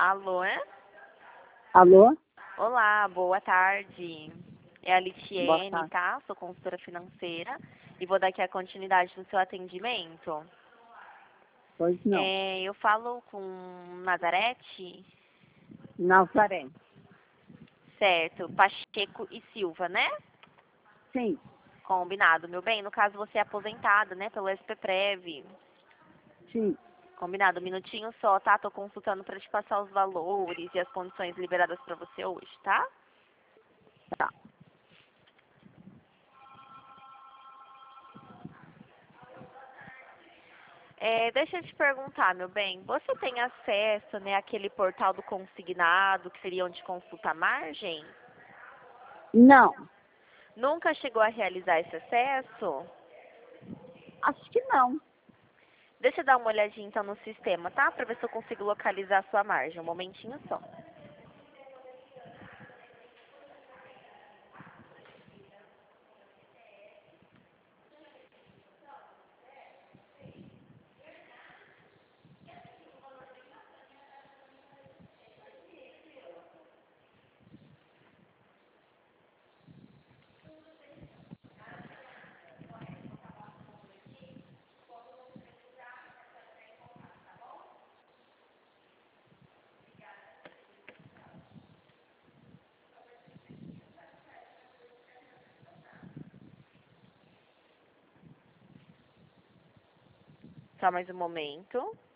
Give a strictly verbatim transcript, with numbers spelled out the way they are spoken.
Alô, é? Alô? Olá, boa tarde. É a Boa Litiene, tarde. tá? Sou consultora financeira e vou dar aqui a continuidade do seu atendimento. Pois não. É, eu falo com Nazarete, Nazaré. certo? Pacheco e Silva, né? Sim, Combinado, meu bem. No caso, você é aposentada, né? Pelo SPPrev. sim. Combinado, um minutinho só, tá? Tô consultando para te passar os valores e as condições liberadas para você hoje, tá? Tá. É, deixa eu te perguntar, meu bem, você tem acesso, né, àquele portal do consignado, que seria onde consulta a margem? Não, Nunca chegou a realizar esse acesso? acho que não. Deixa eu dar uma olhadinha então no sistema, tá? Pra ver se eu consigo localizar a sua margem. Um momentinho só. Só mais um momento.